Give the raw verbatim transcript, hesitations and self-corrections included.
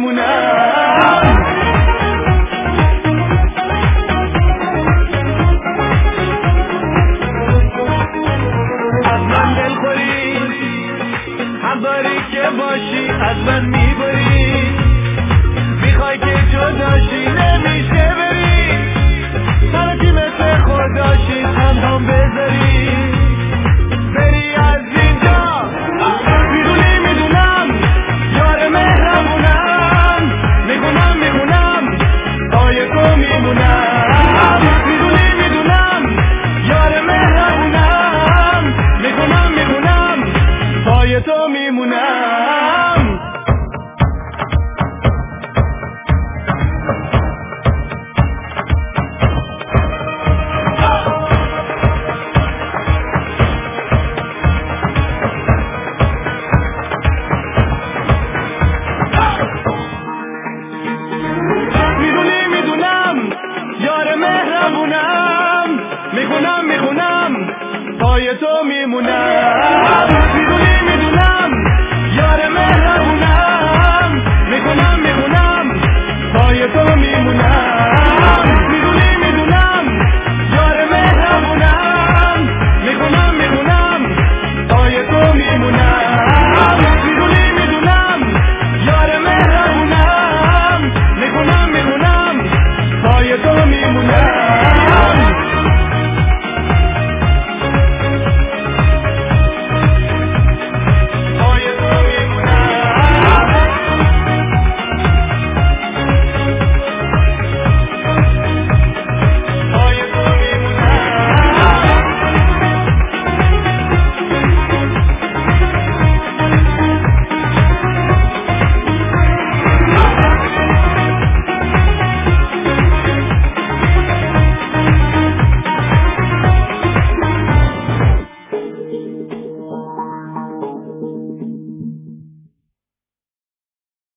میمونم. از من دلخوری حق داری که باشی، از من میبری، میخوای که جداشی نمیشه بری، سرکی مثل خوداشی تنهام بذاری بری از اینجا. میدونی میدونم یار مهربونم، میگونم میگونم پای تو میمونم. میدونی میدونم یار مهربونم، میگونم میگونم پای تو میمونم.